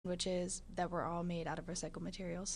which is that we're all made out of recycled materials.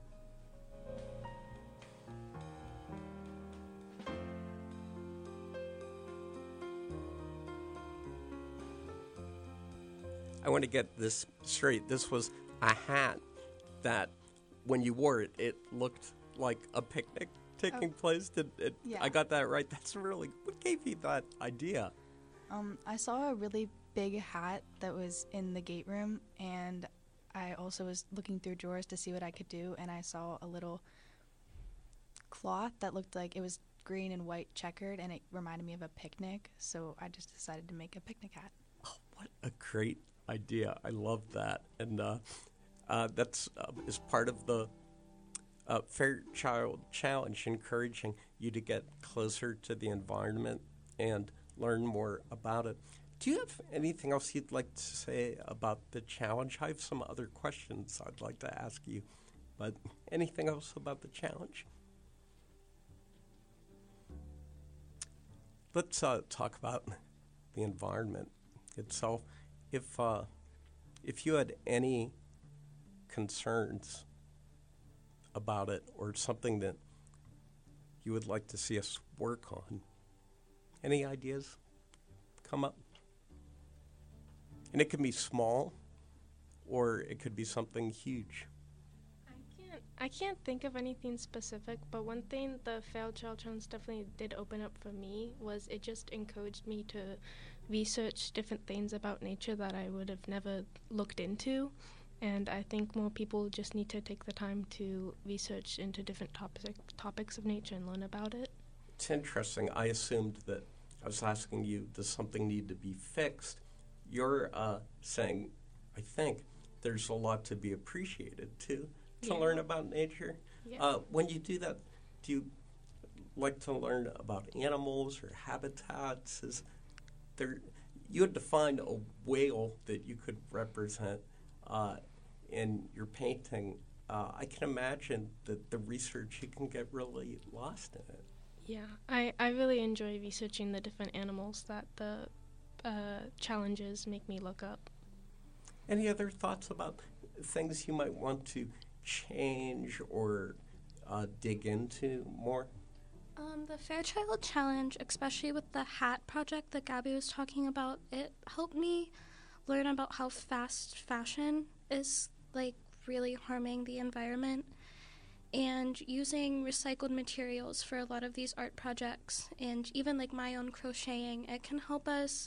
I want to get this straight. This was a hat that, when you wore it, it looked like a picnic taking place. Yeah. I got that right? That's really. What gave you that idea? I saw a really big hat that was in the gate room, and I also was looking through drawers to see what I could do, and I saw a little cloth that looked like it was green and white checkered, and it reminded me of a picnic, so I just decided to make a picnic hat. Oh, what a great idea. I love that. And that's is part of the Fairchild Challenge, encouraging you to get closer to the environment and learn more about it. Do you have anything else you'd like to say about the challenge? I have some other questions I'd like to ask you, but anything else about the challenge? Let's talk about the environment itself. If you had any concerns about it or something that you would like to see us work on, any ideas come up? And it can be small or it could be something huge. I can't think of anything specific, but one thing the Fairchild Challenge definitely did open up for me was it just encouraged me to research different things about nature that I would have never looked into. And I think more people just need to take the time to research into different topics of nature and learn about it. It's interesting. I assumed that I was asking you, does something need to be fixed? You're saying, I think, there's a lot to be appreciated, too, to learn about nature. Yeah. When you do that, do you like to learn about animals or habitats? Is there, you had to find a whale that you could represent in your painting. I can imagine that the research, you can get really lost in it. Yeah, I really enjoy researching the different animals that the challenges make me look up. Any other thoughts about things you might want to change or dig into more? The Fairchild Challenge, especially with the hat project that Gabby was talking about, it helped me learn about how fast fashion is really harming the environment, and using recycled materials for a lot of these art projects, and even my own crocheting, it can help us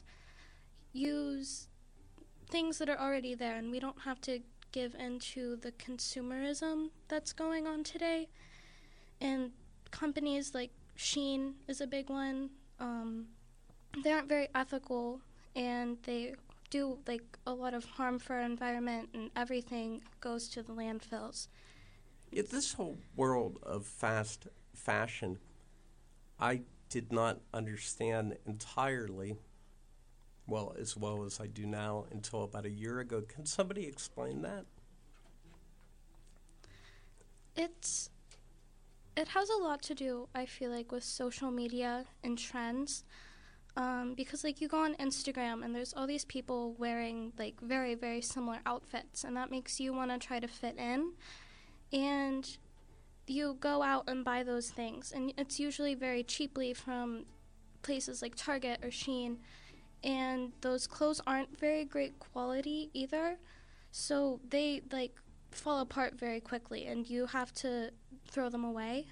use things that are already there, and we don't have to give into the consumerism that's going on today. And companies like Shein is a big one. They aren't very ethical, and they do a lot of harm for our environment, and everything goes to the landfills. This whole world of fast fashion, I did not understand entirely as well as I do now until about a year ago. Can somebody explain that? It has a lot to do, I feel with social media and trends. Because you go on Instagram and there's all these people wearing very, very similar outfits, and that makes you want to try to fit in. And you go out and buy those things, and it's usually very cheaply from places like Target or Shein, and those clothes aren't very great quality either, so they fall apart very quickly, and you have to throw them away.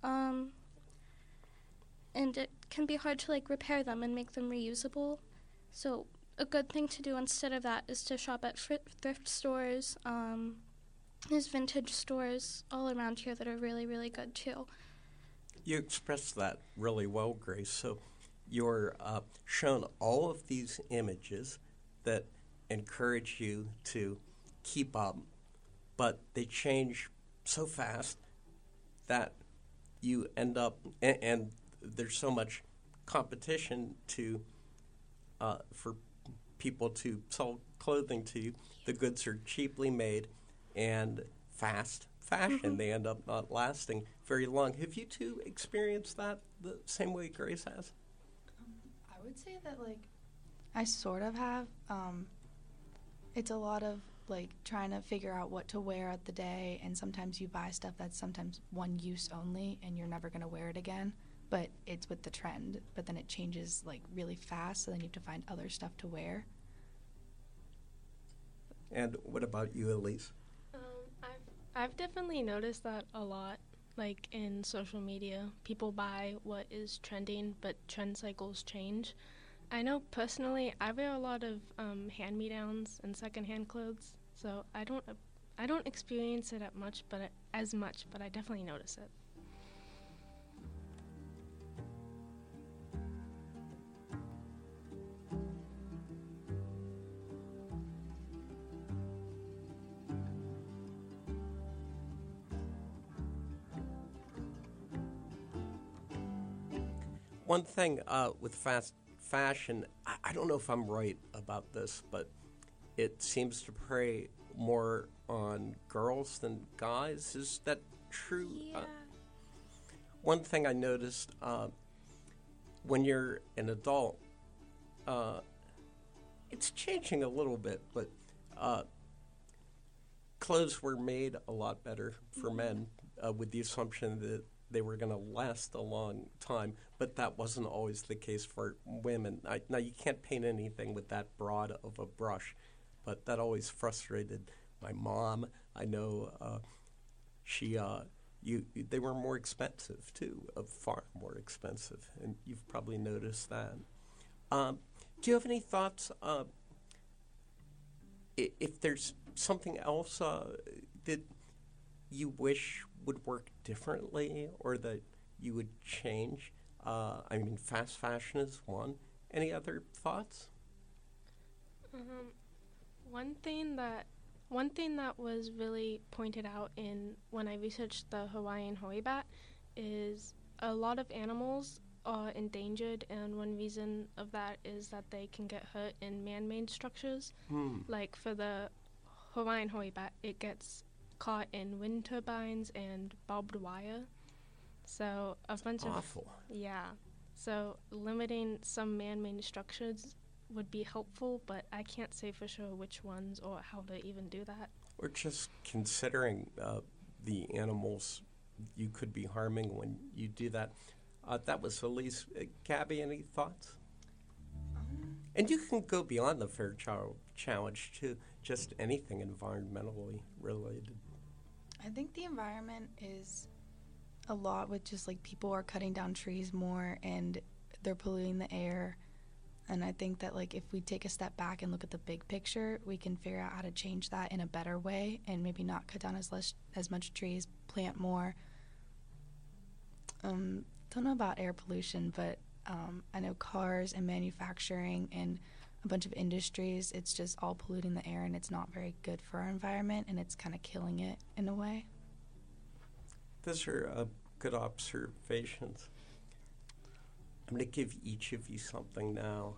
And it can be hard to repair them and make them reusable. So a good thing to do instead of that is to shop at thrift stores. There's vintage stores all around here that are really, really good too. You expressed that really well, Grace. So you're shown all of these images that encourage you to keep up, but they change so fast that you end up, and there's so much competition for people to sell clothing to you. The goods are cheaply made and fast fashion. Mm-hmm. They end up not lasting very long. Have you two experienced that the same way Grace has? I would say that I sort of have. It's a lot of like trying to figure out what to wear at the day, and sometimes you buy stuff that's sometimes one use only and you're never going to wear it again, but it's with the trend, but then it changes like really fast, so then you have to find other stuff to wear. And what about you, Elise? I've definitely noticed that a lot, like in social media. People buy what is trending, but trend cycles change. I know personally, I wear a lot of hand-me-downs and secondhand clothes, so I don't experience it as much, but I definitely notice it. One thing with fast fashion, I don't know if I'm right about this, but it seems to prey more on girls than guys. Is that true? Yeah. One thing I noticed when you're an adult, it's changing a little bit, but clothes were made a lot better for men with the assumption that they were going to last a long time, but that wasn't always the case for women. Now, you can't paint anything with that broad of a brush, but that always frustrated my mom. I know they were more expensive, too, far more expensive, and you've probably noticed that. Do you have any thoughts if there's something else that you wish would work differently or that you would change? Fast fashion is one. Any other thoughts? One thing that was really pointed out when I researched the Hawaiian hoey bat is a lot of animals are endangered, and one reason of that is that they can get hurt in man-made structures. Like for the Hawaiian hoey bat, it gets caught in wind turbines and barbed wire. So Awful. Yeah. So limiting some man-made structures would be helpful, but I can't say for sure which ones or how to even do that. Or just considering the animals you could be harming when you do that. That was Elise. Gabby, any thoughts? And you can go beyond the Fairchild Challenge to just anything environmentally related. I think the environment is a lot with just like people are cutting down trees more and they're polluting the air. And I think that like if we take a step back and look at the big picture, we can figure out how to change that in a better way and maybe not cut down as much trees, plant more. Don't know about air pollution, but I know cars and manufacturing and a bunch of industries, it's just all polluting the air and it's not very good for our environment and it's kind of killing it in a way. Those are good observations. I'm going to give each of you something now.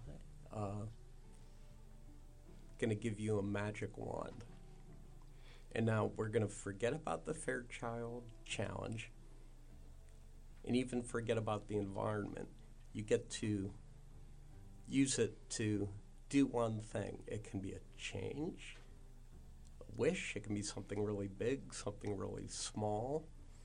Going to give you a magic wand. And now we're going to forget about the Fairchild Challenge and even forget about the environment. You get to use it to do one thing. It can be a change, a wish. It can be something really big, something really small.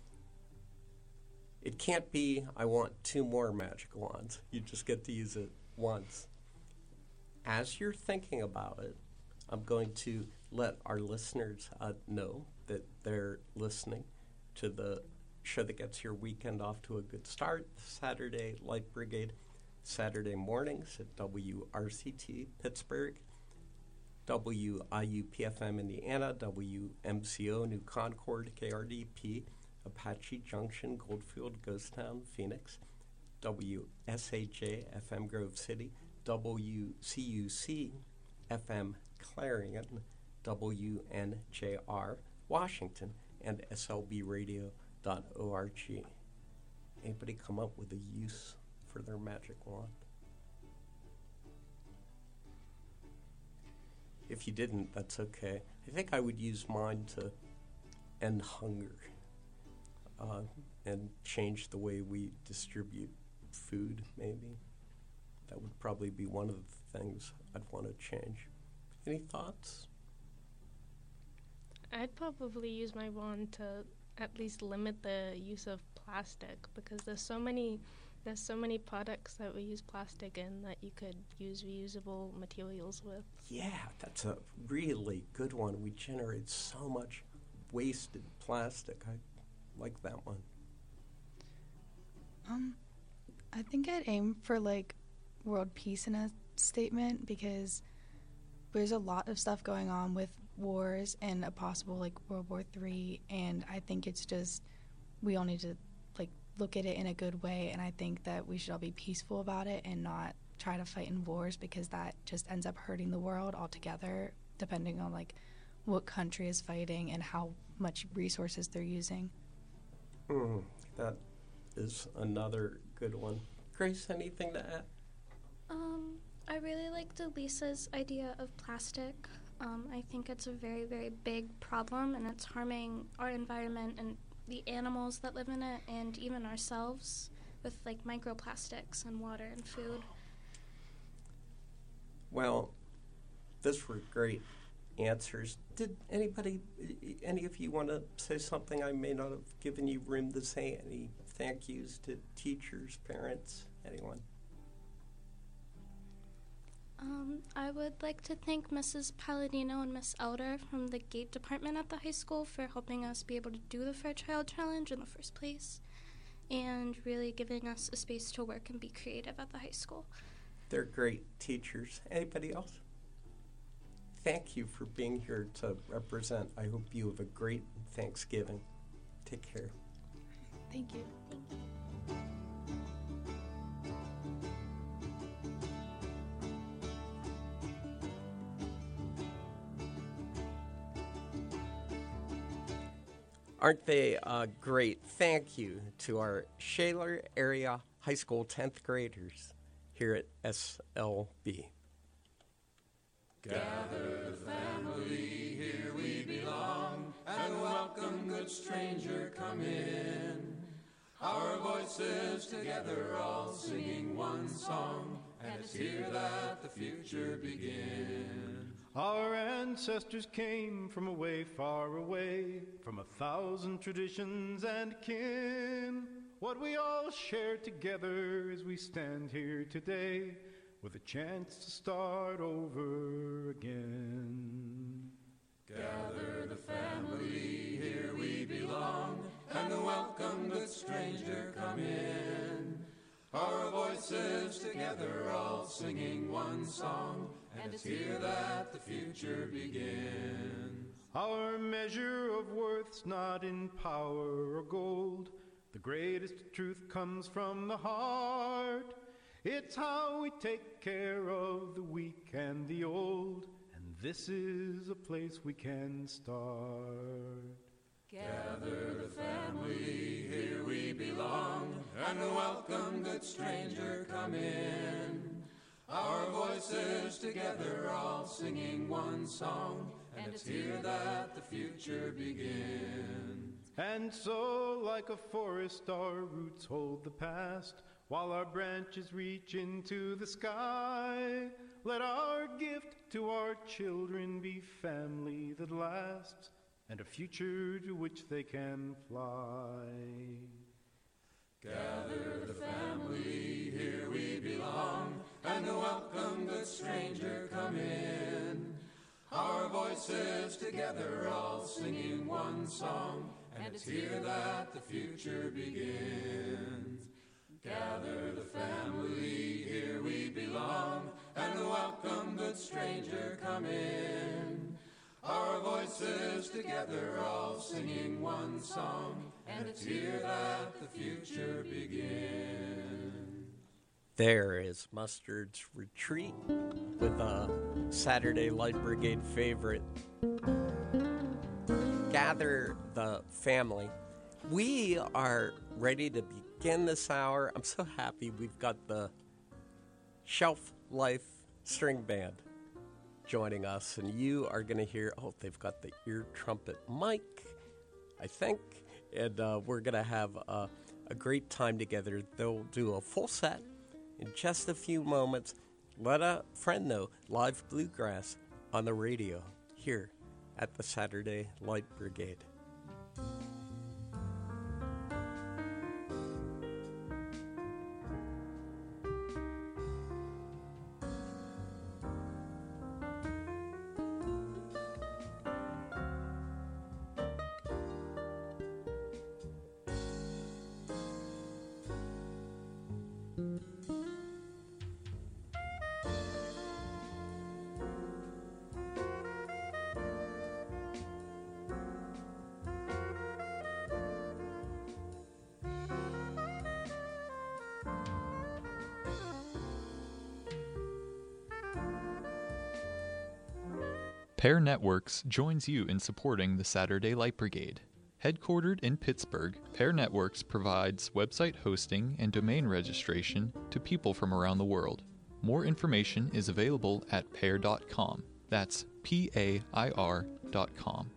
It can't be, I want 2 more magic wands. You just get to use it once. As you're thinking about it, I'm going to let our listeners know that they're listening to the show that gets your weekend off to a good start, Saturday Light Brigade, Saturday mornings at WRCT Pittsburgh, WIUPFM Indiana, WMCO New Concord, KRDP, Apache Junction, Goldfield, Ghost Town, Phoenix, WSHA FM Grove City, WCUC FM Clarion, WNJR Washington, and SLBradio.org. Anybody come up with a use for their magic wand? If you didn't, that's okay. I think I would use mine to end hunger and change the way we distribute food, maybe. That would probably be one of the things I'd want to change. Any thoughts? I'd probably use my wand to at least limit the use of plastic, because there's so many products that we use plastic in that you could use reusable materials with. Yeah, that's a really good one. We generate so much wasted plastic. I like that one. I think I'd aim for like world peace in a statement, because there's a lot of stuff going on with wars and a possible like World War III, and I think it's just we all need to like look at it in a good way, and I think that we should all be peaceful about it and not try to fight in wars, because that just ends up hurting the world altogether, depending on like what country is fighting and how much resources they're using. That is another good one. Grace, anything to add? I really liked Elisa's idea of plastic. I think it's a very, very big problem, and it's harming our environment and the animals that live in it, and even ourselves, with like microplastics in water and food. Well, those were great answers. Did any of you want to say something? I may not have given you room to say. Any thank yous to teachers, parents, anyone? I would like to thank Mrs. Palladino and Miss Elder from the Gate Department at the high school for helping us be able to do the Fairchild Challenge in the first place, and really giving us a space to work and be creative at the high school. They're great teachers. Anybody else? Thank you for being here to represent. I hope you have a great Thanksgiving. Take care. Thank you. Aren't they great? Thank you to our Shaler Area High School 10th graders here at SLB. Gather the family, here we belong, and welcome, good stranger, come in. Our voices together all singing one song, and it's here that the future begins. Our ancestors came from away, far away, from 1,000 traditions and kin. What we all share together as we stand here today, with a chance to start over again. Gather the family, here we belong, and welcome, good stranger, come in. Our voices together all singing one song, and it's here that the future begins. Our measure of worth's not in power or gold. The greatest truth comes from the heart. It's how we take care of the weak and the old, and this is a place we can start. Gather the family, here we belong, and welcome, good stranger, come in. Our voices together all singing one song, and it's here that the future begins. And so, like a forest, our roots hold the past, while our branches reach into the sky. Let our gift to our children be family that lasts, and a future to which they can fly. Gather the family, here we belong, and welcome, good stranger, come in. Our voices together all singing one song, and it's here that the future begins. Gather the family, here we belong, and welcome, good stranger, come in. Our voices together all singing one song, and it's here that the future begins. There is Mustard's Retreat with a Saturday Light Brigade favorite. Gather the family. We are ready to begin this hour. I'm so happy we've got the Shelf Life String Band joining us, and you are going to hear, they've got the ear trumpet mic, I think, and we're going to have a great time together. They'll do a full set in just a few moments. Let a friend know, live bluegrass on the radio here at the Saturday Light Brigade. Pair Networks joins you in supporting the Saturday Light Brigade. Headquartered in Pittsburgh, Pair Networks provides website hosting and domain registration to people from around the world. More information is available at pair.com. That's PAIR.com.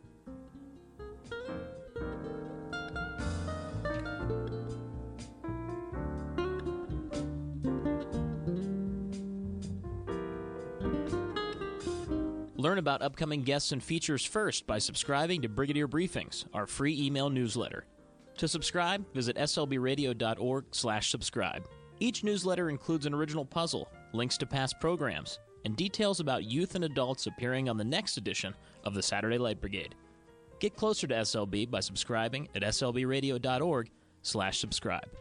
Learn about upcoming guests and features first by subscribing to Brigadier Briefings, our free email newsletter. To subscribe, visit slbradio.org/subscribe. Each newsletter includes an original puzzle, links to past programs, and details about youth and adults appearing on the next edition of the Saturday Light Brigade. Get closer to SLB by subscribing at slbradio.org/subscribe.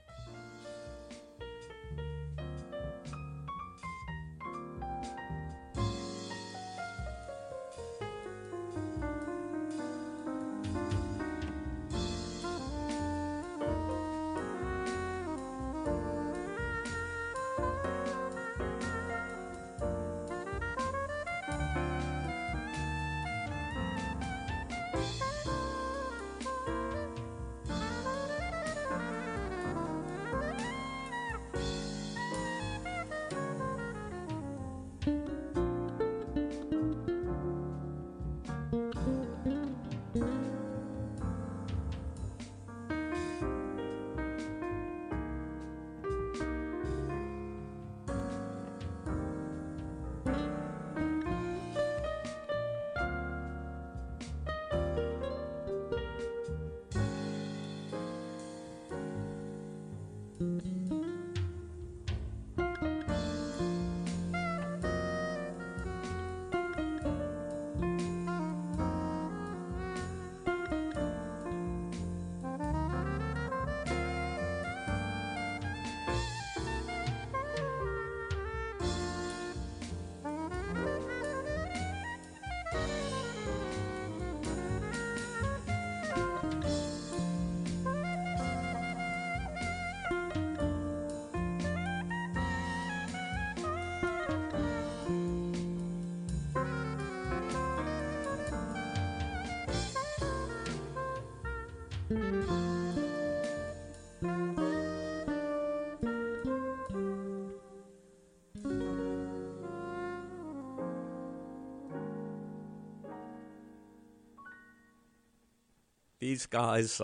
These guys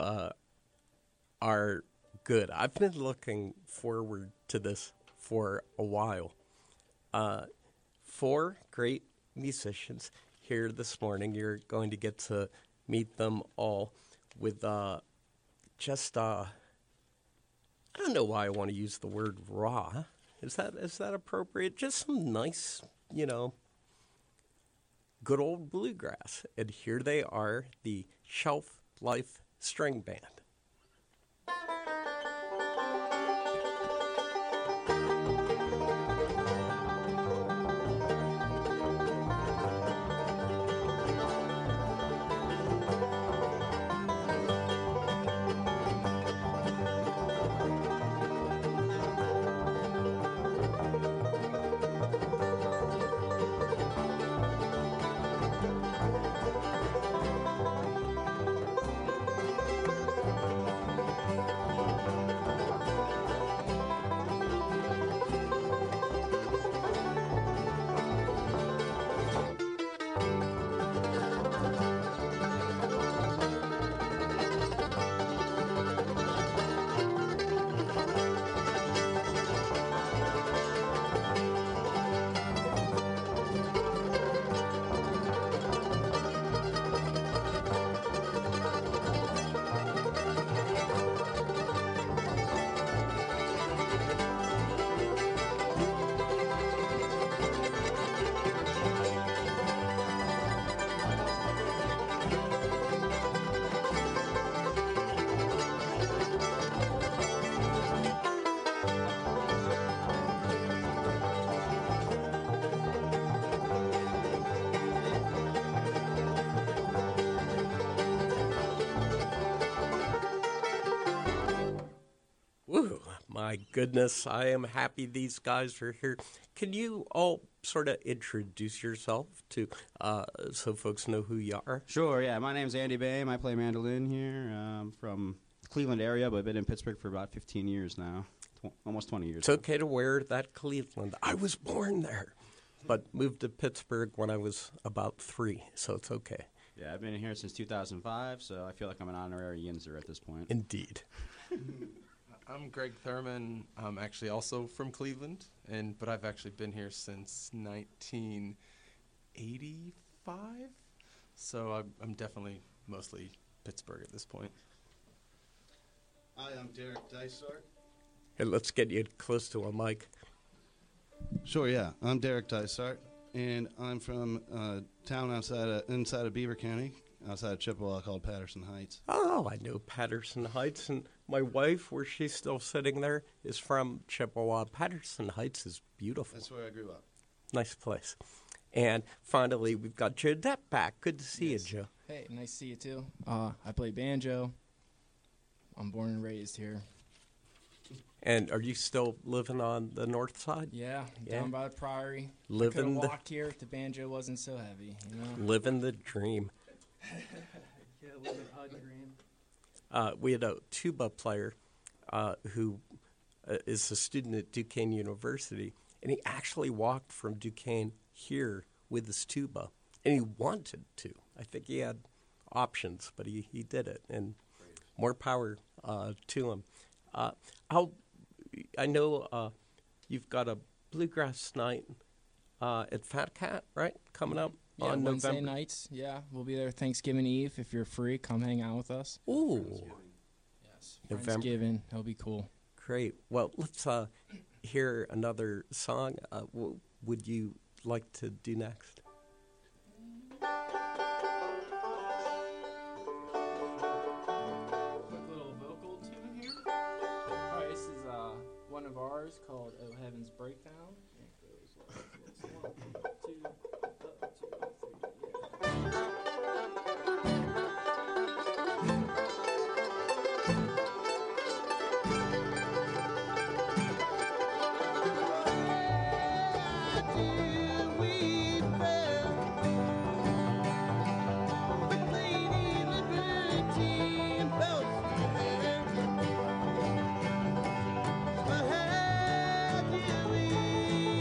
are good. I've been looking forward to this for a while. 4 great musicians here this morning. You're going to get to meet them all with just I don't know why I want to use the word raw. Is that appropriate? Just some nice, good old bluegrass. And here they are, the Shelf Life String Band. My goodness, I am happy these guys are here. Can you all sort of introduce yourself to so folks know who you are? Sure, yeah. My name's Andy Boehm. I play mandolin here. I'm from the Cleveland area, but I've been in Pittsburgh for about 15 years now, almost 20 years. It's okay to wear that Cleveland. I was born there, but moved to Pittsburgh when I was about 3, so it's okay. Yeah, I've been here since 2005, so I feel like I'm an honorary Yinzer at this point. Indeed. I'm Greg Thurman. I'm actually also from Cleveland, but I've actually been here since 1985. So I'm definitely mostly Pittsburgh at this point. Hi, I'm Derek Dysart. Hey, let's get you close to a mic. Sure, yeah. I'm Derek Dysart, and I'm from a town inside of Beaver County, outside of Chippewa, called Patterson Heights. Oh, I know Patterson Heights, and my wife, where she's still sitting there, is from Chippewa. Patterson Heights is beautiful. That's where I grew up. Nice place. And finally, we've got Joe Depp back. Good to see you, Joe. Hey, nice to see you too. I play banjo. I'm born and raised here. And are you still living on the north side? Yeah, down by the Priory. Living I could the have walked here if the banjo wasn't so heavy, you know? Living the dream. Yeah, living a dream. We had a tuba player who is a student at Duquesne University, and he actually walked from Duquesne here with his tuba, and he wanted to. I think he had options, but he did it, and more power to him. I know you've got a bluegrass night at Fat Cat, right, coming up on Wednesday November. nights. Yeah, we'll be there Thanksgiving Eve. If you're free, come hang out with us. Ooh. Yes, November. Thanksgiving. That'll be cool. Great. Well, let's hear another song. What would you like to do next? Quick little vocal tune here. All right, this is one of ours called "Oh Heaven's Breakdown." It goes like this. 1, 2, 3, But have you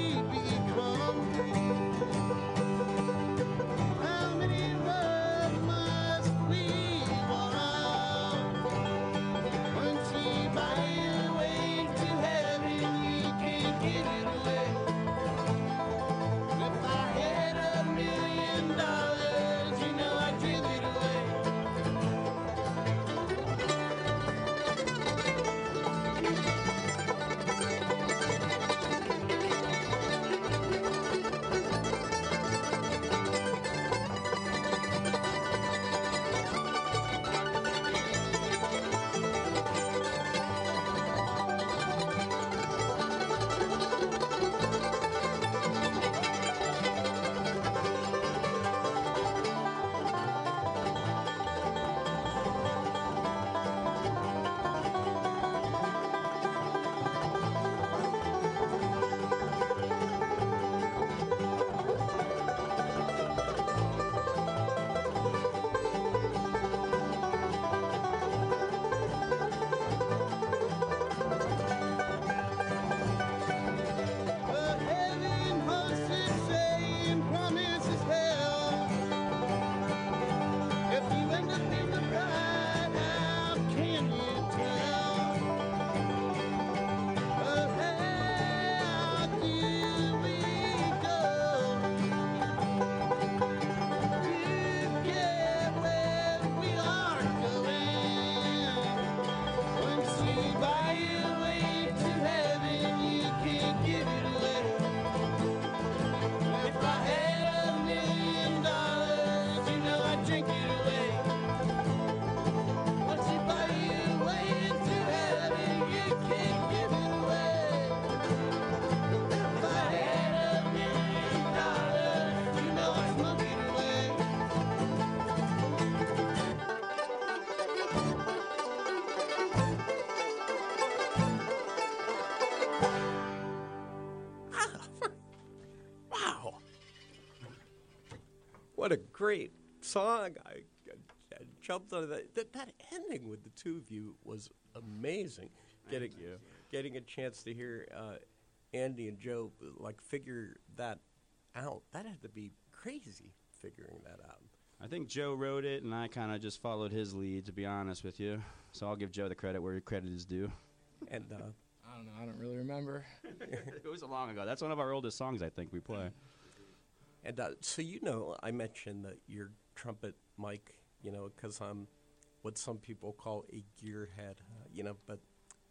What a great song. I jumped on that. That ending with the two of you was amazing. Getting a chance to hear Andy and Joe like figure that out. That had to be crazy figuring that out. I think Joe wrote it, and I kind of just followed his lead, to be honest with you. So I'll give Joe the credit where credit is due. And I don't know. I don't really remember. It was long ago. That's one of our oldest songs, I think, we play. And so I mentioned that your trumpet, Mike, because I'm what some people call a gearhead, but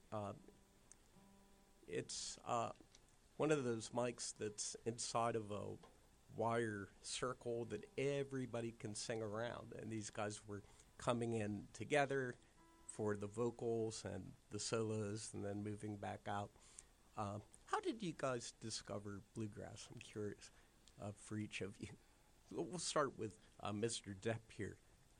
it's one of those mics that's inside of a wire circle that everybody can sing around. And these guys were coming in together for the vocals and the solos and then moving back out. How did you guys discover bluegrass? I'm curious for each of you. We'll start with Mr. Depp here.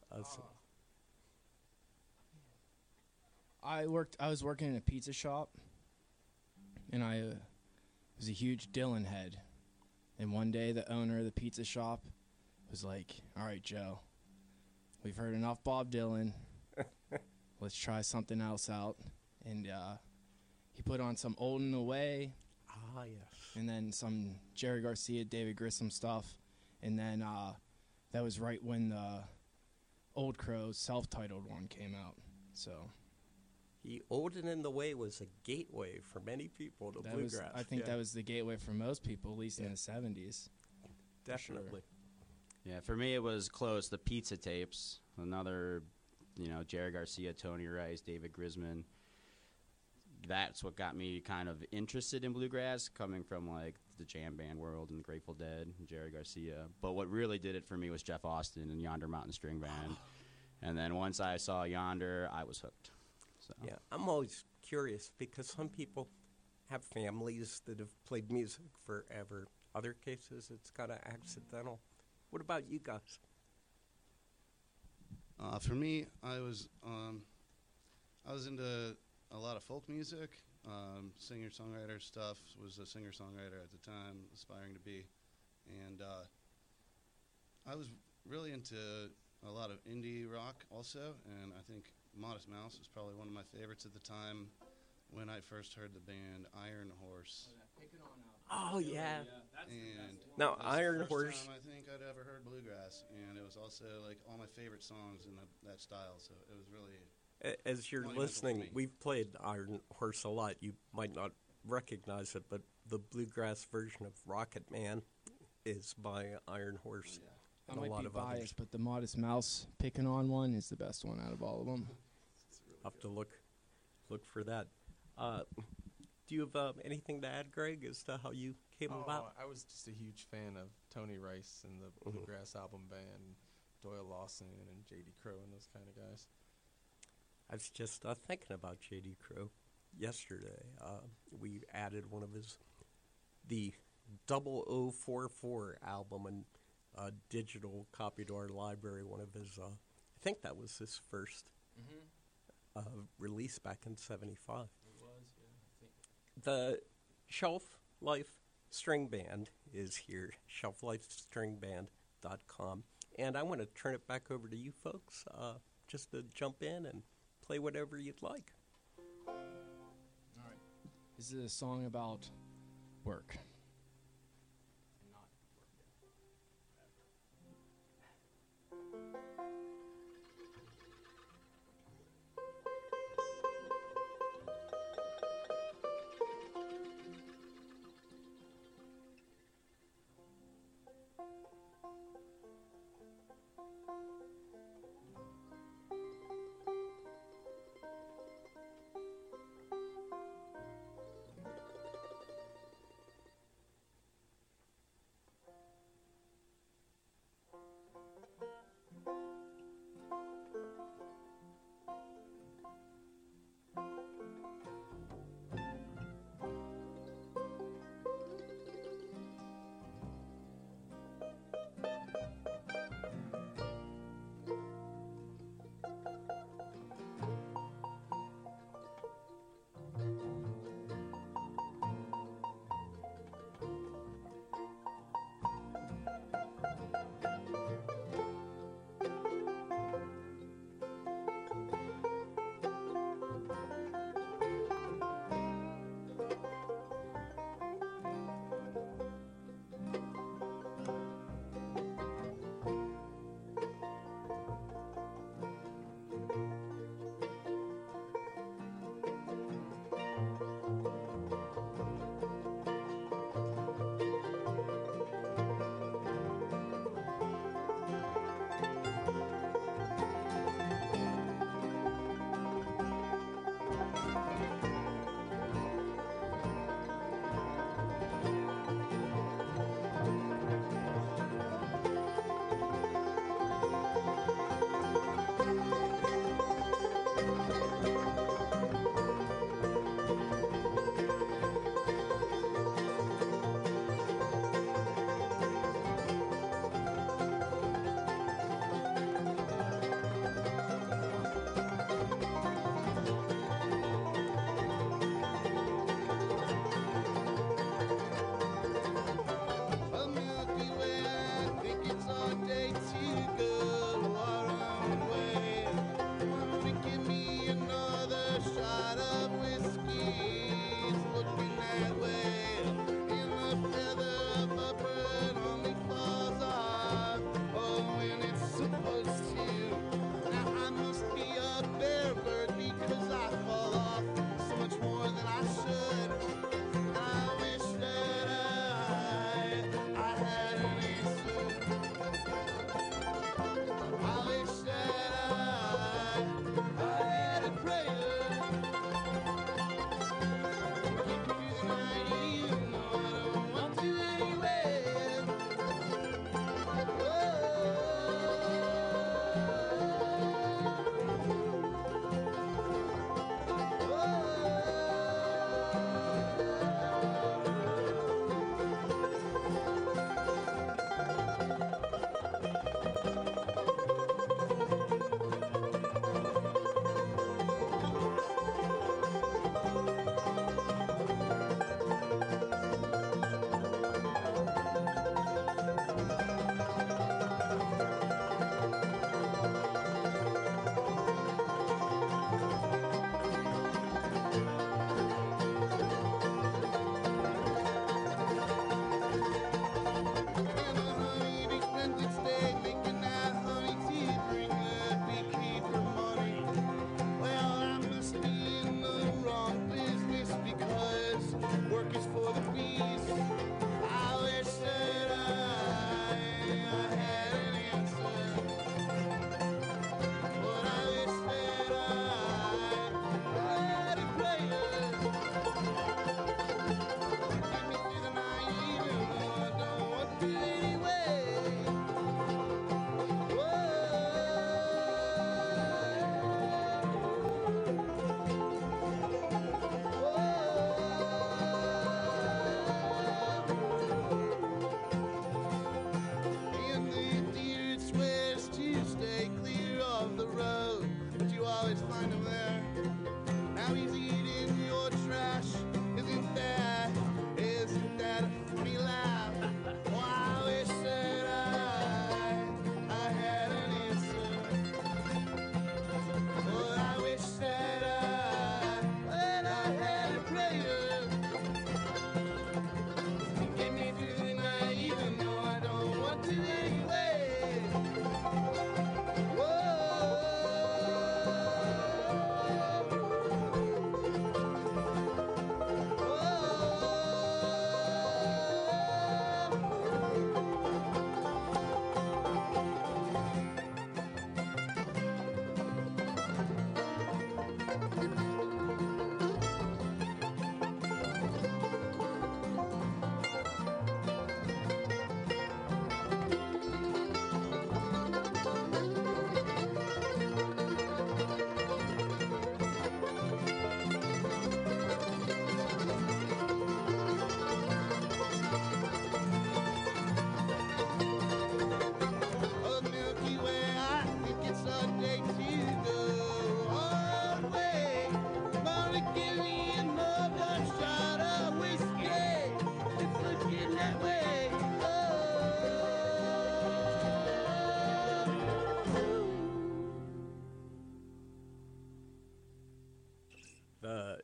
I was working in a pizza shop, and I was a huge Dylan head. And one day, the owner of the pizza shop was like, "All right, Joe, we've heard enough Bob Dylan. Let's try something else out." And he put on some Old and Away. Ah, yes. And then some Jerry Garcia, David Grissom stuff. And then that was right when the Old Crow's self-titled one came out. So Old and in the Way was a gateway for many people to bluegrass. I think that was the gateway for most people, at least in the 70s. Definitely. Sure. Yeah, for me it was close. The Pizza Tapes, another, Jerry Garcia, Tony Rice, David Grisman. That's what got me kind of interested in bluegrass, coming from like the jam band world and the Grateful Dead and Jerry Garcia. But what really did it for me was Jeff Austin and Yonder Mountain String Band. And then once I saw Yonder, I was hooked. So. Yeah, I'm always curious because some people have families that have played music forever. Other cases, it's kind of accidental. What about you guys? For me, I was into a lot of folk music, singer-songwriter stuff. Was a singer-songwriter at the time, aspiring to be, and I was really into a lot of indie rock also, and I think Modest Mouse was probably one of my favorites at the time when I first heard the band Iron Horse. Oh, yeah. And now, that was Iron the first Horse. time I think I'd ever heard bluegrass, and it was also like all my favorite songs in that style, so it was really... As you're listening, we've played Iron Horse a lot. You might not recognize it, but the bluegrass version of Rocket Man is by Iron Horse. I And might a lot be of biased, others. but the Modest Mouse Picking On one is the best one out of all of them. I'll have to look for that. Do you have anything to add, Greg, as to how you came about? I was just a huge fan of Tony Rice and the Bluegrass Album Band, Doyle Lawson and J.D. Crowe and those kind of guys. I was just thinking about J.D. Crowe yesterday. We added one of the 0044 album and digital copy to our library. One of his, I think that was his first release back in '75. It was, yeah. The Shelf Life String Band is here, shelflifestringband.com. And I want to turn it back over to you folks just to jump in and play whatever you'd like. All right. This is a song about work.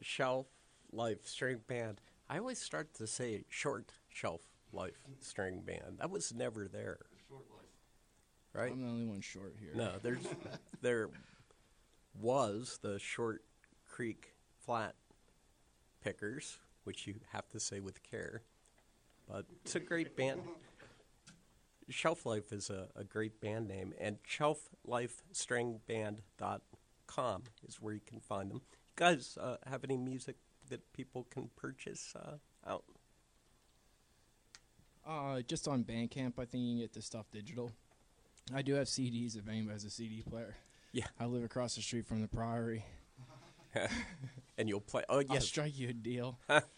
Shelf Life String Band. I always start to say Short Shelf Life String Band. That was never there. Right? I'm the only one short here. No, there was the Short Creek Flat Pickers, which you have to say with care. But it's a great band. Shelf Life is a great band name, and shelflifestringband.com is where you can find them. You guys have any music that people can purchase out? Just on Bandcamp, I think you can get this stuff digital. I do have CDs if anybody has a CD player. Yeah. I live across the street from the Priory. And you'll play. Oh, yes. I'll strike you a deal.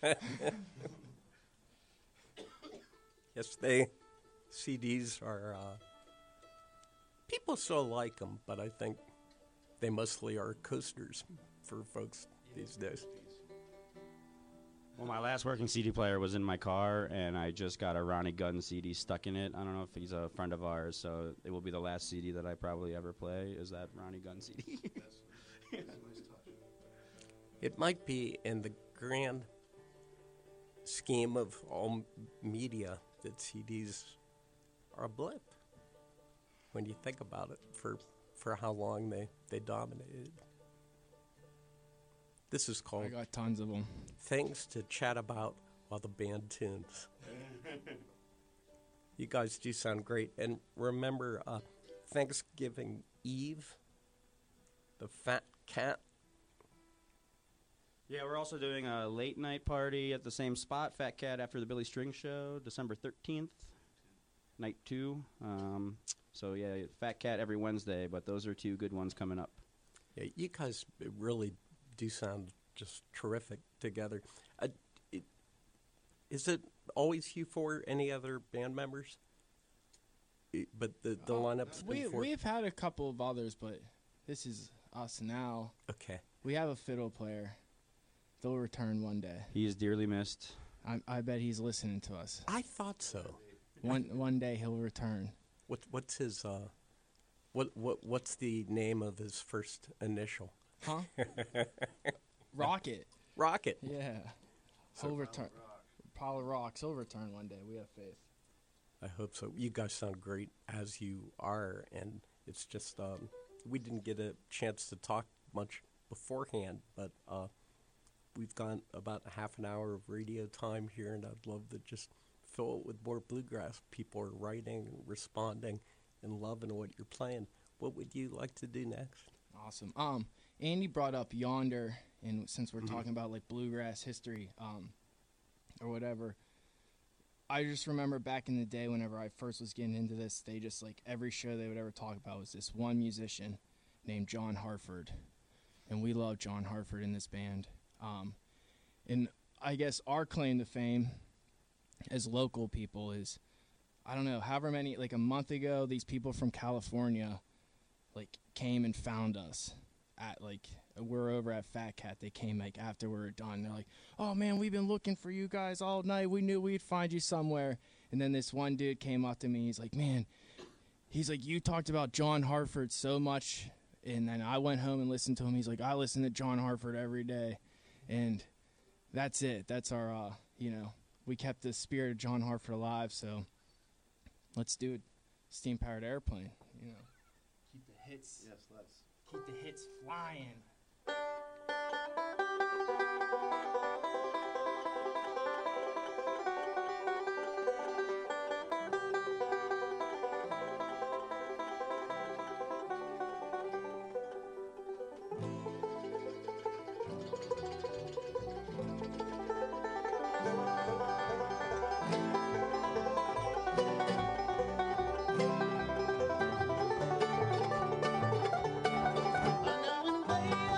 Yes, CDs are. People still like them, but I think they mostly are coasters for folks these days. Well, my last working CD player was in my car, and I just got a Ronnie Gunn CD stuck in it. I don't know if he's a friend of ours, so it will be the last CD that I probably ever play, is that Ronnie Gunn CD. It might be in the grand scheme of all media that CDs are a blip when you think about it for how long they dominated. This is called I got tons of them. Things to Chat About While the Band Tunes. You guys do sound great. And remember, Thanksgiving Eve, the Fat Cat. Yeah, we're also doing a late night party at the same spot, Fat Cat, after the Billy String Show, December 13th, night 2. So, yeah, Fat Cat every Wednesday, but those are 2 good ones coming up. Yeah, you guys really do sound just terrific together. Is it always you 4? Any other band members? But the lineup's been 4? We've had a couple of others, but this is us now. Okay. We have a fiddle player. They'll return one day. He is dearly missed. I bet he's listening to us. I thought so. One day he'll return. What's his what's the name of his first initial? Huh? Rocket. Rocket. Yeah. He'll return. Pile of rocks. He'll return one day. We have faith. I hope so. You guys sound great as you are, and it's just we didn't get a chance to talk much beforehand, but we've got about half an hour of radio time here, and I'd love to just fill it with more bluegrass. People are writing, responding, and loving what you're playing. What would you like to do next? Awesome. Andy brought up Yonder, and since we're talking about like bluegrass history, or whatever, I just remember back in the day whenever I first was getting into this, they just like every show they would ever talk about was this one musician named John Hartford, and we love John Hartford in this band. And I guess our claim to fame as local people is, I don't know, however many, like a month ago, these people from California like came and found us at like, we're over at Fat Cat. They came like after we were done. They're like, oh man, we've been looking for you guys all night. We knew we'd find you somewhere. And then this one dude came up to me. He's like, man, he's like, you talked about John Hartford so much. And then I went home and listened to him. He's like, I listen to John Hartford every day. And that's it. That's our, we kept the spirit of John Hartford alive. So let's do it. Steam-powered airplane, Keep the hits. Yes, let's. Keep the hits flying. Way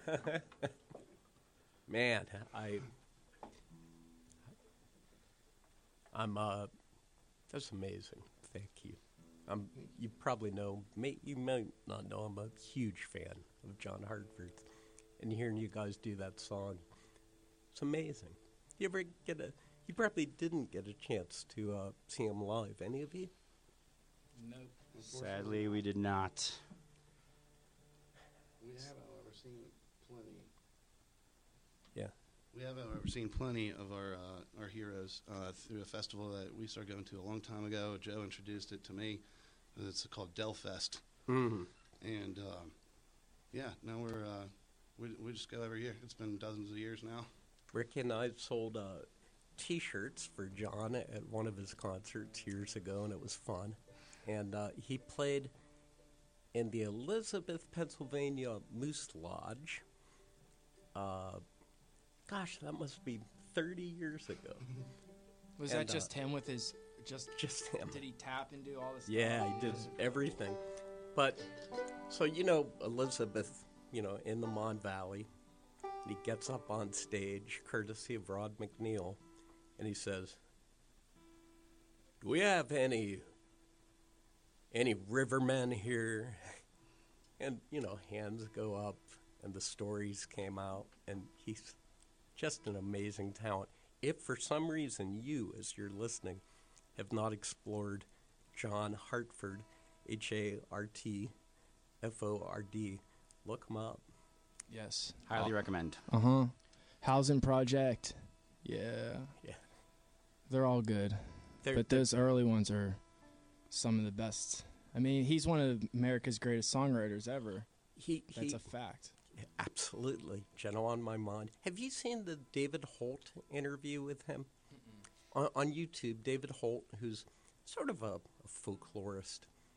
Man, I'm that's amazing. Thank you. You probably know, you might not know, I'm a huge fan of John Hartford, and hearing you guys do that song, it's amazing. You probably didn't get a chance to see him live. Any of you? Nope. Sadly, we did not. We have, however, seen plenty. Yeah. We have, however, seen plenty of our heroes through a festival that we started going to a long time ago. Joe introduced it to me. It's called Delfest. Mm-hmm. And, yeah, now we just go every year. It's been dozens of years now. Rick and I sold T-shirts for John at one of his concerts years ago, and it was fun. And he played in the Elizabeth, Pennsylvania Moose Lodge. Gosh, that must be 30 years ago. Was that just him with his... Just him. Did he tap and do all this stuff? Yeah, he did everything. But, so, Elizabeth, in the Mon Valley, he gets up on stage, courtesy of Rod McNeil, and he says, "Do we have any rivermen here?" And, hands go up, and the stories came out, and he's just an amazing talent. If for some reason you, as you're listening, have not explored John Hartford, Hartford, look him up. Yes. Highly recommend. Housing Project. Yeah. Yeah. They're all good. But those early ones are some of the best. I mean, he's one of America's greatest songwriters ever. That's a fact. Absolutely. Jenna on my mind. Have you seen the David Holt interview with him? On YouTube, David Holt, who's sort of a folklorist,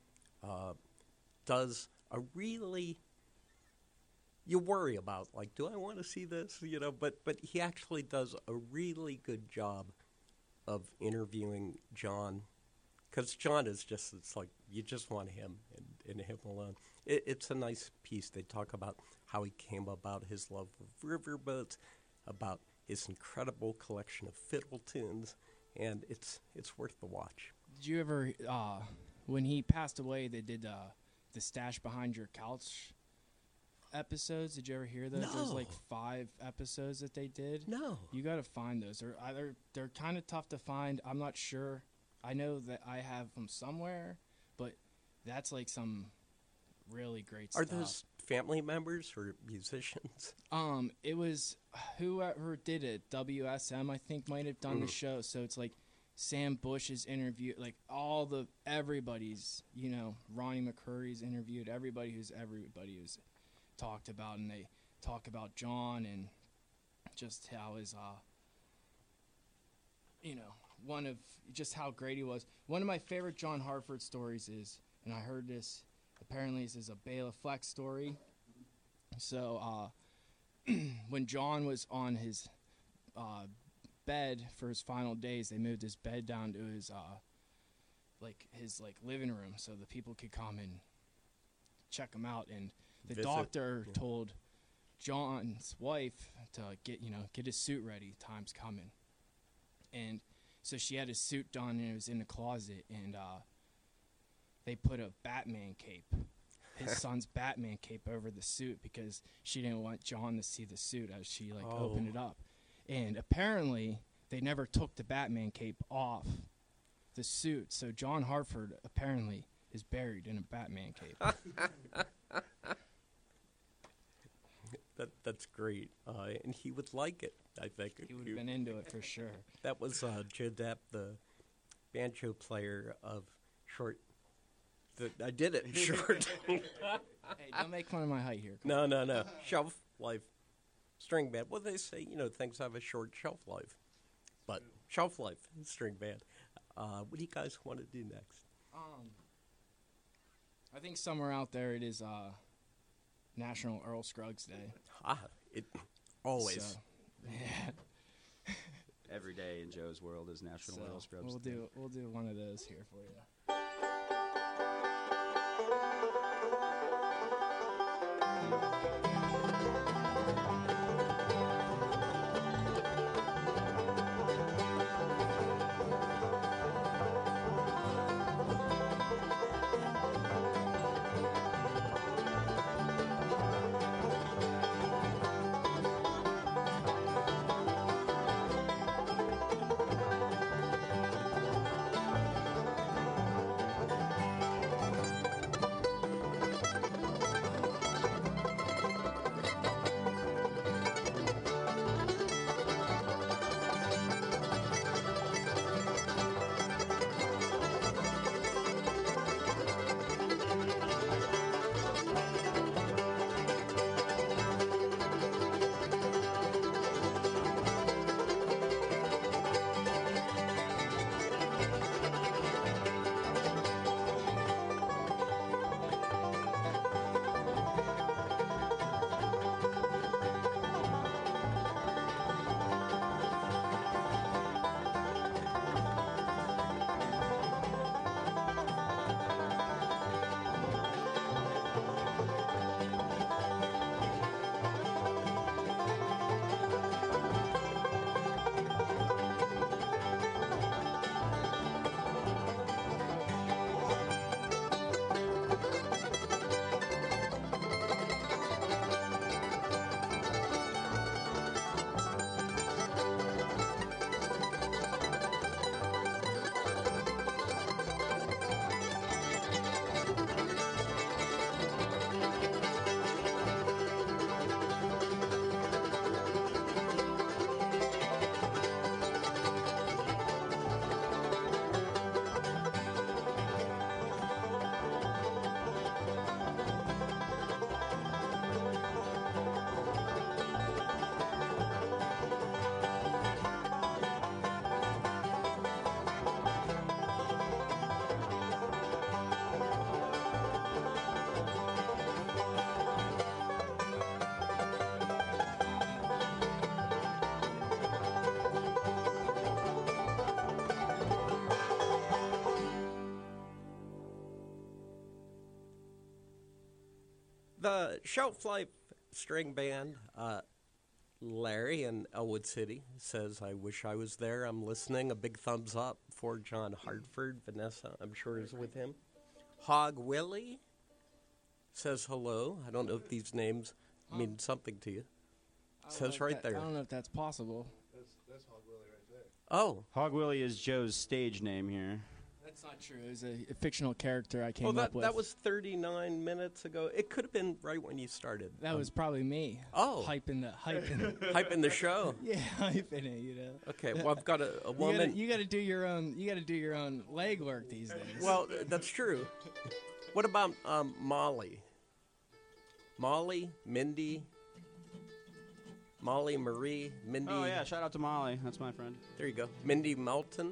does a really... You worry about, do I want to see this? But he actually does a really good job of interviewing John. Because John is just, it's like, you just want him and him alone. It's a nice piece. They talk about how he came about his love of riverboats, about his incredible collection of fiddle tunes, and it's worth the watch. Did you ever, when he passed away, they did the Stash Behind Your Couch episodes? Did you ever hear those? No. There's 5 episodes that they did. No. You got to find those. They're kind of tough to find. I'm not sure. I know that I have them somewhere, but that's some really great stuff. Are those family members or musicians? It was whoever did it. WSM, I think, might have done the show. So it's Sam Bush's interview, everybody's, Ronnie McCurry's interviewed everybody who's talked about, and they talk about John and just how his, just how great he was. One of my favorite John Hartford stories is, and I heard this, apparently this is a Bela Fleck story. So when John was on his bed for his final days, they moved his bed down to his living room so the people could come and check him out. And the doctor told John's wife to get his suit ready. Time's coming. And so she had his suit done, and it was in the closet. And they put a Batman cape, his son's Batman cape, over the suit because she didn't want John to see the suit as she opened it up. And apparently, they never took the Batman cape off the suit. So John Hartford apparently is buried in a Batman cape. That's great. And he would like it, I think. He would have been into it for sure. That was Joe Depp, the banjo player of Short. I did it, Short. Hey, don't make fun of my height here. No. Shelf life. String band. Well, they say, things have a short shelf life. But shelf life, string band. What do you guys want to do next? I think somewhere out there it is National Earl Scruggs Day. It always. So, yeah. Every day in Joe's world is National Earl Scruggs Day. We'll do one of those here for you. the Shelf Life String Band, Larry in Elwood City says, I wish I was there. I'm listening. A big thumbs up for John Hartford. Vanessa, I'm sure, is with him. Hog Willie says hello. I don't know if these names mean something to you. Says right there. I don't know if that's possible. That's Hog Willie right there. Oh. Hog Willie is Joe's stage name here. That's not true. It was a fictional character I came Oh, up with. that was 39 minutes ago. It could have been right when you started. That was probably me. Oh. Hyping Hyping the show. Yeah, hyping it, you know. Okay, well, I've got a woman. You got to do your own. You got to do your own legwork these days. Well, that's true. What about Molly? Molly, Mindy, Molly Marie, Mindy. Oh, yeah, shout out to Molly. That's my friend. There you go. Mindy Melton.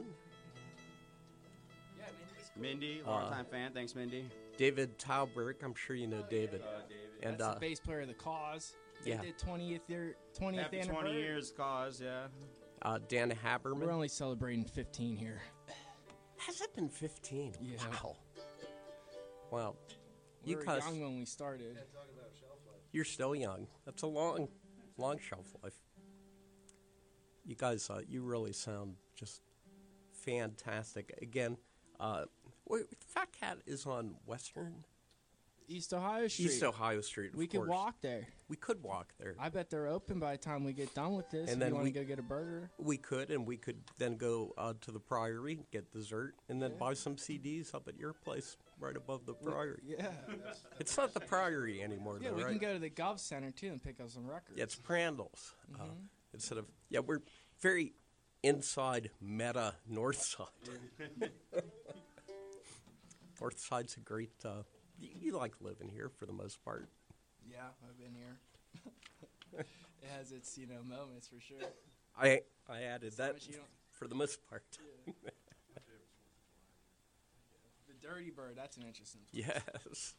Yeah, Mindy's cool. Mindy, longtime fan. Thanks, Mindy. David Tauberg. I'm sure you know David. And That's the bass player of the Cause. They yeah. did 20th Happy anniversary. 20 years, Cause, yeah. Dan Haberman. We're only celebrating 15 here. Has it been 15? Yeah. Wow. We were young when we started. You're still young. That's a long shelf life. You guys, you really sound just fantastic. Again, Fat Cat is on Western? East Ohio Street. East Ohio Street, of We could course. walk there. We could walk there. I bet they're open by the time we get done with this. And if then you want we- to go get a burger. We could then go to the Priory, get dessert, and then buy some CDs up at your place right above the Priory. Yeah. It's not the Priory anymore, Yeah, though, we right? can go to the Gov Center, too, and pick up some records. Yeah, it's Prandtle's. Instead of, we're very inside meta North Side. North Side's a great, you like living here for the most part. Yeah, I've been here. It has its, moments for sure. I added that much you don't- for the most part. The Dirty Bird, that's an interesting place. Yes.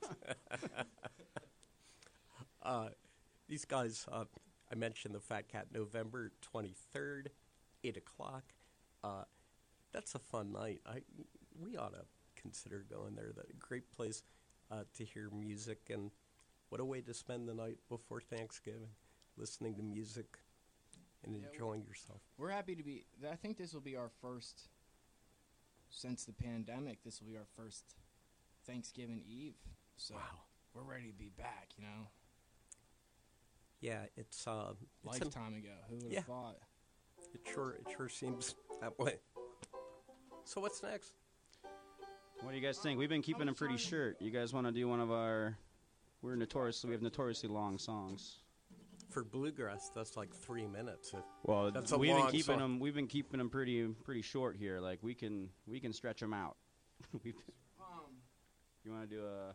These guys, I mentioned the Fat Cat, November 23rd, 8 o'clock. That's a fun night. We ought to consider going there. That's a great place to hear music, and what a way to spend the night before Thanksgiving, listening to music and enjoying yourself. We're happy to be. I think this will be our first, since the pandemic, this will be our first Thanksgiving Eve. So we're ready to be back, Yeah, it's Lifetime ago. Who would have thought? It sure seems that way. So what's next? What do you guys think? We've been keeping them pretty short. You guys want to do one of our... we have notoriously long songs. For bluegrass, that's like 3 minutes. Well, that's a we've long been keeping song. them. We've been keeping them pretty short here. Like we can stretch them out. You want to do a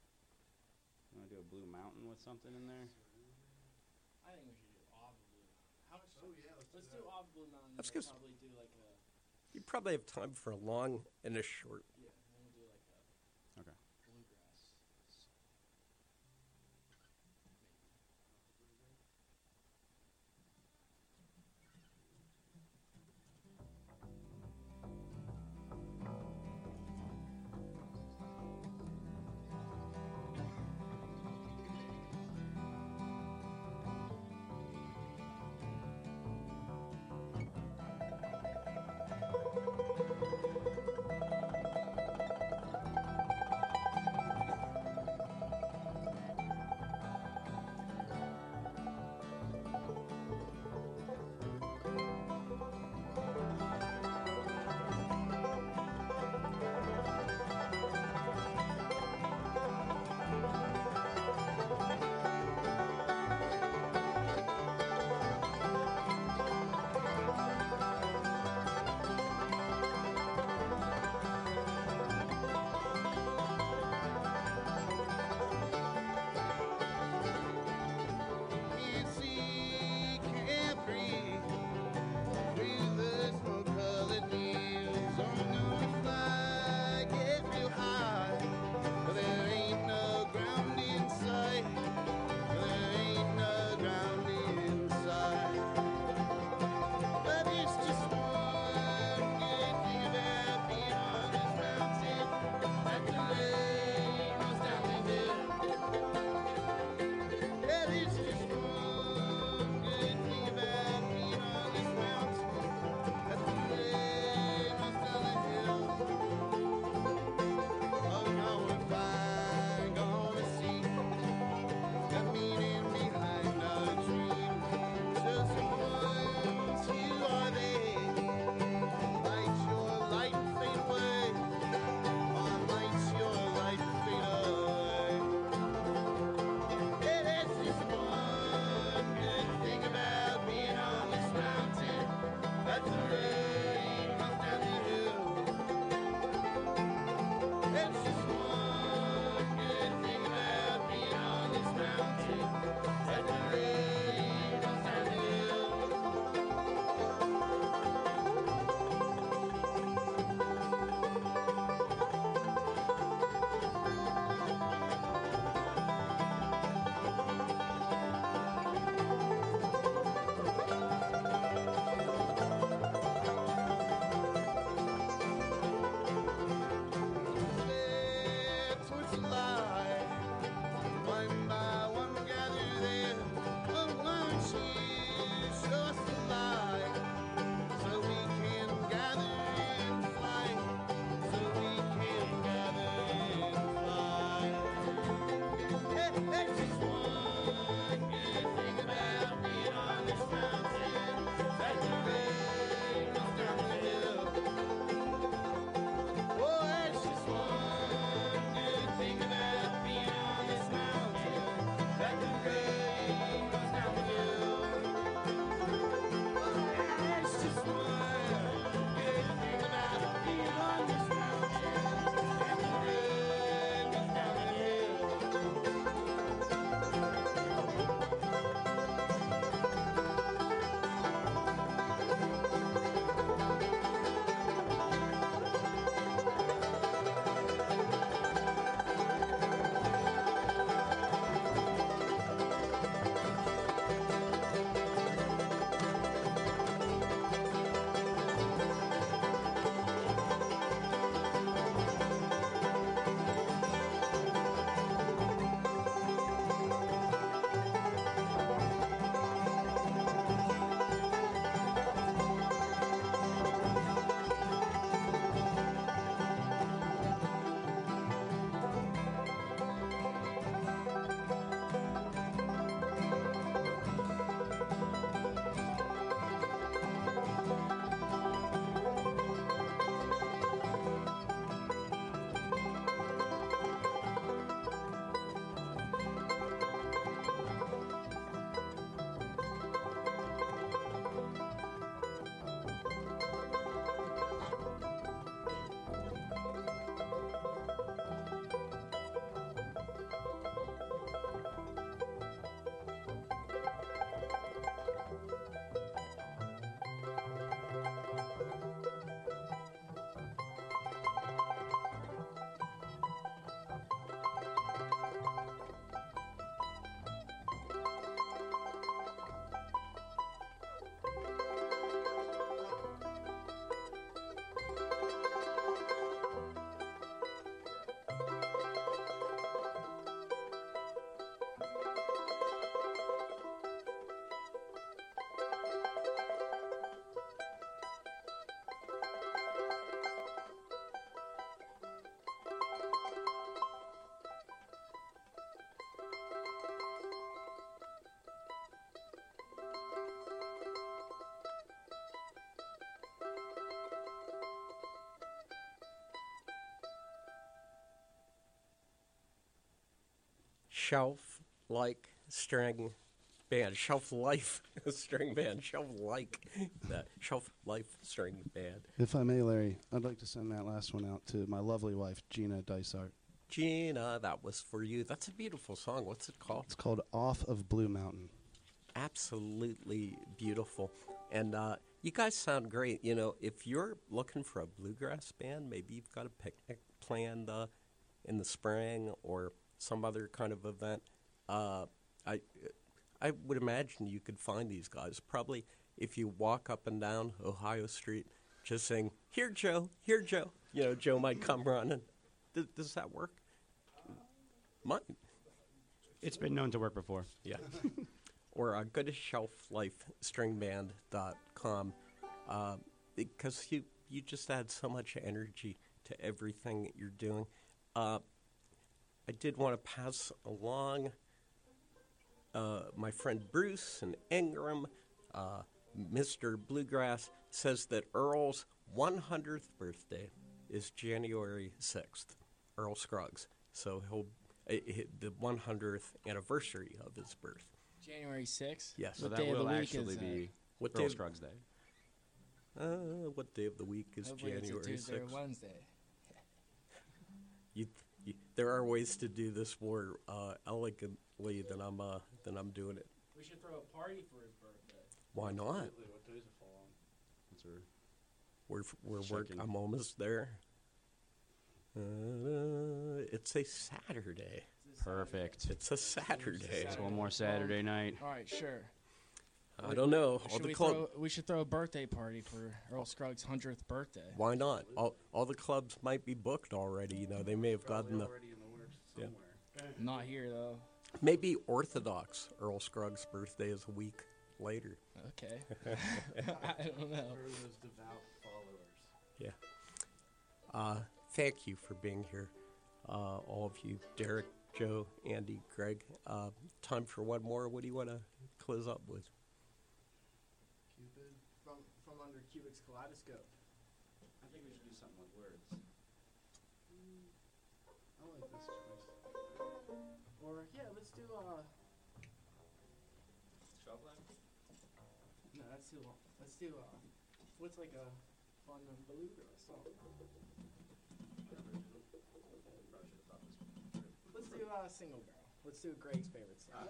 Blue Mountain with something in there? I think we should do Off Blue Mountain. How much? Let's do Off Blue Mountain. That's We'll good. probably do like a. You probably have time for a long and a short. Yeah, we'll do like a. Okay. Bluegrass. shelf-like string band, shelf-life string band, shelf-life string band. If I may, Larry, I'd like to send that last one out to my lovely wife, Gina Dysart. Gina, that was for you. That's a beautiful song. What's it called? It's called Off of Blue Mountain. Absolutely beautiful. And you guys sound great. You know, if you're looking for a bluegrass band, maybe you've got a picnic planned in the spring or some other kind of event. I would imagine you could find these guys. Probably if you walk up and down Ohio Street, just saying, "Here, Joe, here, Joe." You know, Joe might come running. Does that work? Might. It's been known to work before. Yeah. Or go to shelflifestringband.com because you just add so much energy to everything that you're doing. I did want to pass along my friend Bruce in Ingram, Mr. Bluegrass, says that Earl's 100th birthday is January 6th, Earl Scruggs. So he'll the 100th anniversary of his birth. January 6th? Yes. So What that day of will the week actually is be What Earl day- Scruggs Day. What day of the week is Hopefully it's a January Tuesday or 6th? Wednesday. There are ways to do this more elegantly than I'm doing it. We should throw a party for his birthday. Why not? What days it fall on? That's our We're Checking. I'm almost there. It's a Saturday. perfect. It's a Saturday. It's one more Saturday night. All right, sure. I don't know. All Should the we, club. we should throw a birthday party for Earl Scruggs' 100th birthday. Why not? All the clubs might be booked already. You know, they may have gotten the. Already in the works Yeah. somewhere. Not here, though. Maybe Orthodox Earl Scruggs' birthday is a week later. Okay. I don't know. For those devout followers. Yeah. Thank you for being here, all of you. Derek, Joe, Andy, Greg. Time for one more. What do you want to close up with? Cupid from under Cubic's kaleidoscope. I think we should do something with words. I like this choice. Or, yeah, let's do, no, that's too long. Let's do, what's like a fun bluegrass song? Let's do, Single Girl. Let's do Greg's favorite song.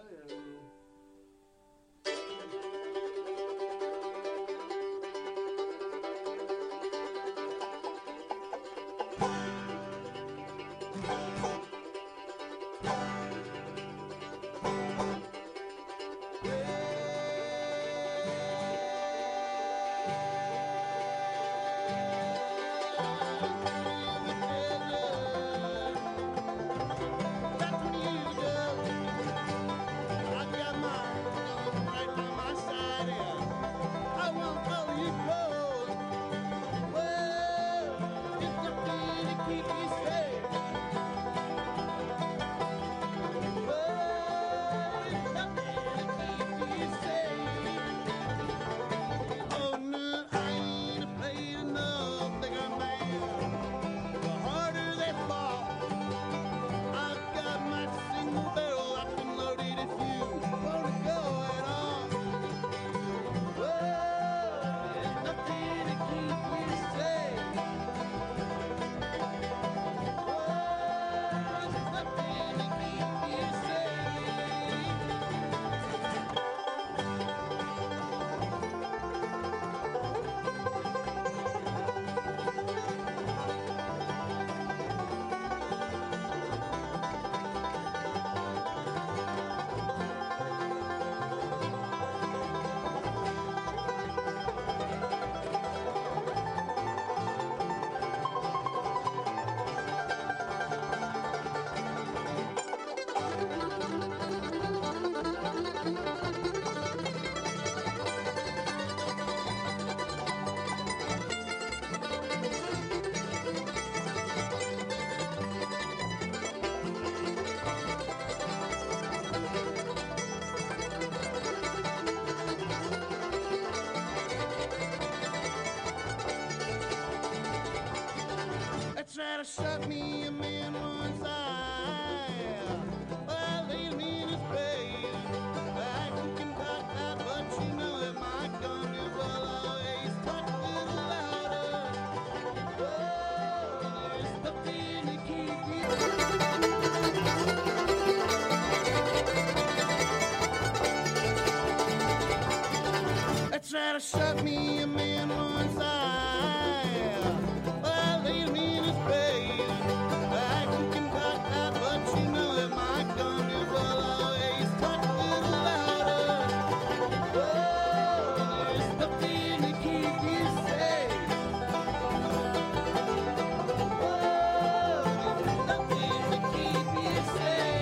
Try to shut me in once eye. Well, they to shut me a man on one side. Well, leave me in his bed. I can talk that, but you know that my gun will always talk a little louder. Oh, there's nothing to keep you safe. Oh, there's nothing to keep you safe.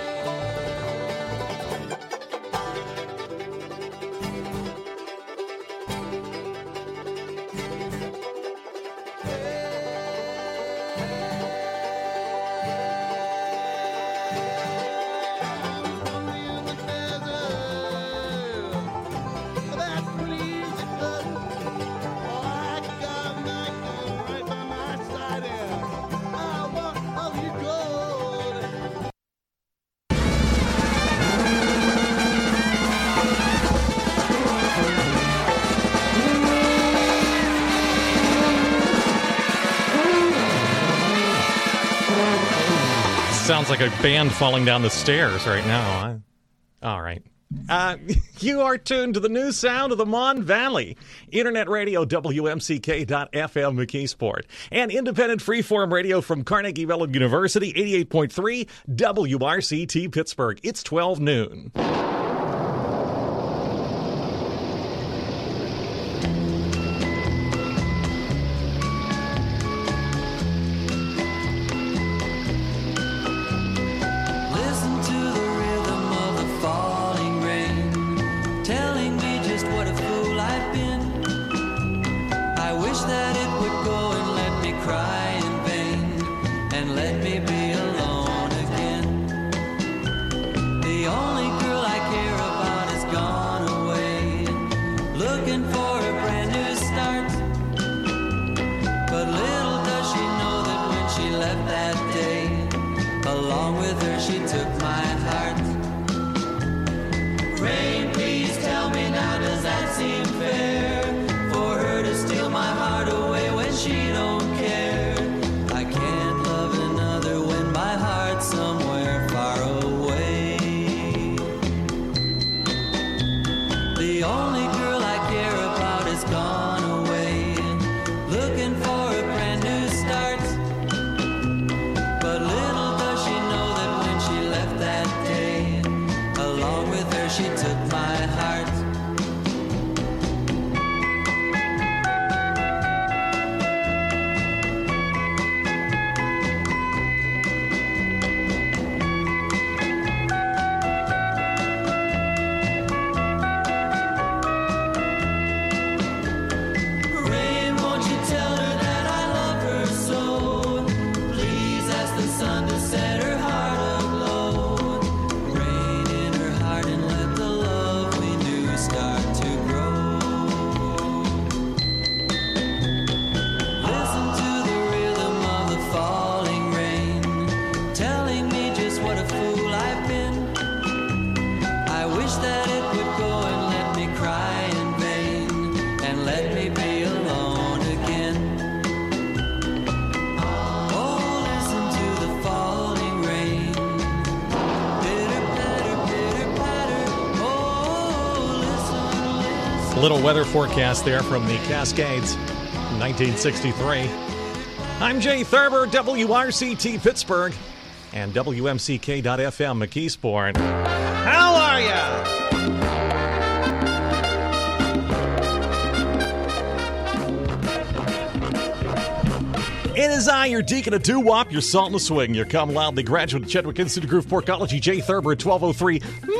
Sounds like a band falling down the stairs right now. All right. You are tuned to the new sound of the Mon Valley. Internet radio WMCK.FM McKeesport. And independent freeform radio from Carnegie Mellon University, 88.3 WRCT Pittsburgh. It's 12 noon. Listen to the rhythm of the falling rain, telling me just what a fool I've been. I wish that it would go and let me cry in vain, and let me be alone again. The only girl I care about has gone away, looking for a brand new start. But little does she know that when she left that day, along with her she took my heart. Rain, please tell me now, does that seem fair? For her to steal my heart away when she don't care. I can't love another when my heart's somewhere far away. The only girl I care about has gone away, looking for a brand new start. But little does she know that when she left that day, along with her she took my heart. Rain, won't you tell her that I love her so? Please ask the sun to set her heart aglow. Rain in her heart and let the love we knew start to grow. Listen to the rhythm of the falling rain, telling me just what a fool I've been. I wish that it would go and let me cry in vain, and let me be alone again. Oh, listen to the falling rain. Pitter patter, pitter patter. Oh, listen, listen. Little weather forecast there from the Cascades, 1963. I'm Jay Thurber, WRCT Pittsburgh, and WMCK.FM McKeesport. How are ya? It is I, your deacon of doo-wop, your salt in the swing, your come loudly graduate of Chedwick Institute of Groove Porkology, Jay Thurber at 12:03.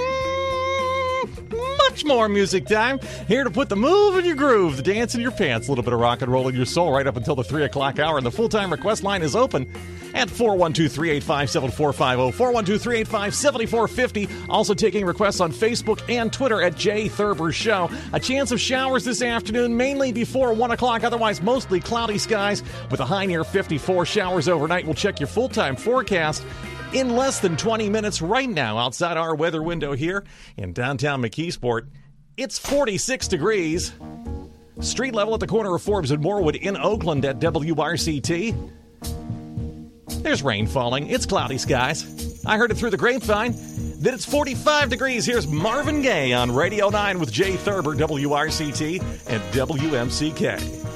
Much more music time. Here to put the move in your groove, the dance in your pants, a little bit of rock and roll in your soul right up until the 3 o'clock hour. And the full-time request line is open at 412-385-7450, 412-385-7450. Also taking requests on Facebook and Twitter at Jay Thurber Show. A chance of showers this afternoon, mainly before 1 o'clock. Otherwise, mostly cloudy skies with a high near 54. Showers overnight. We'll check your full-time forecast in less than 20 minutes right now outside our weather window here in downtown McKeesport. It's 46 degrees. Street level at the corner of Forbes and Morewood in Oakland at WRCT. There's rain falling. It's cloudy skies. I heard it through the grapevine Then it's 45 degrees. Here's Marvin Gaye on Radio 9 with Jay Thurber, WRCT and WMCK.